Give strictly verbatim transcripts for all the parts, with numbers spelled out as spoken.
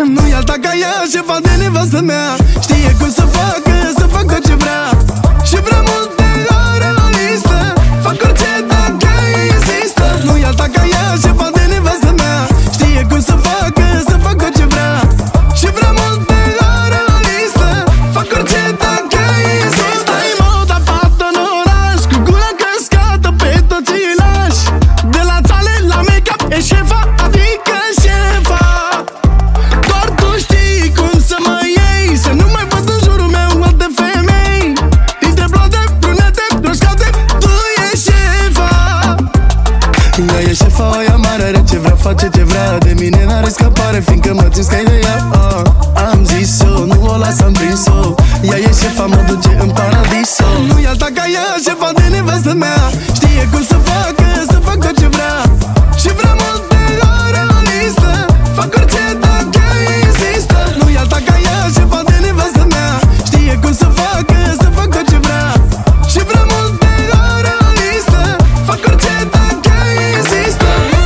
Nu e alta ca ea, șefa de nevastă mea. Știe cum să facă, să fac tot ce vrea. Și vrea multe ore la listă. Fac orice dacă insistă. Nu e alta ca ea, șefa de nevastă mea. Știe cum să facă, să fac tot ce vrea. Și vrea multe ore la listă. Fac orice dacă insistă. Ai moda fată în oraș, cu gura căscată pe toți îi lași. De la țale la make-up e șefa, adică șefa. Doar tu știi cum să mă iei, să nu mai văd în jurul meu alte femei. Dintre blonde, brunete, roșcate, tu ești șefa. Ea e șefa, o ea mare, are ce vrea, face ce vrea. De mine n-are scăpare, fiindcă mă țin scai de ea. uh, Am zis-o, nu o las, am prins-o. Ea e șefa, mă duce în paradiso. Nu e alta ca ea, șefa de nevastă mea. Știe cum să facă, să fac tot ce vrea. Și vrea multe ore la listă. Fac orice dacă insistă. Nu e alta ca ea, șefa de nevastă mea. Știe cum să facă, să fac tot ce vrea. Și vrea multe ore la listă. Fac orice dacă insistă.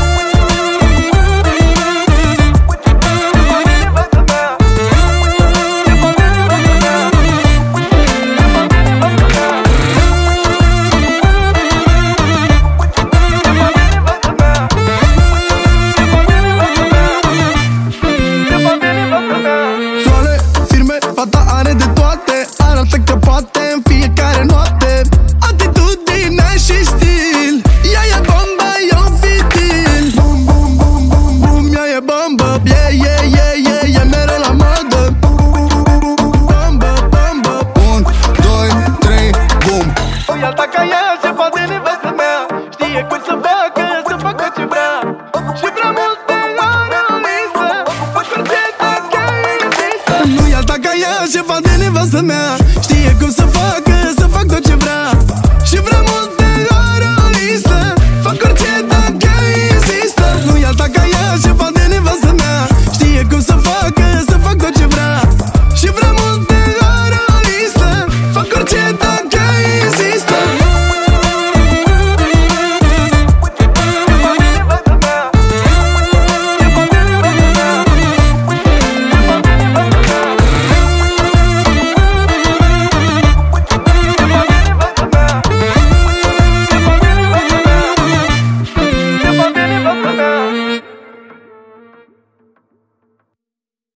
Soale, firme, fata are de toate. Arată că poate în fiecare noapte. Atitudine și stil. Ea e bombă, eu fitil. Bum, bum, bum, bum, bum, ea e bombă. Yeah, yeah, yeah, yeah, e mereu la modă. Bombă, bombă. Un, doi, trei, bum. Nu-i alta ca ea, șefa de nevastă mea. Știe cum să facă, să facă ce vrea. Și vrea multe ore la listă. Fac orice dacă insistă. Nu-i alta ca ea, șefa de nevastă mea. Știe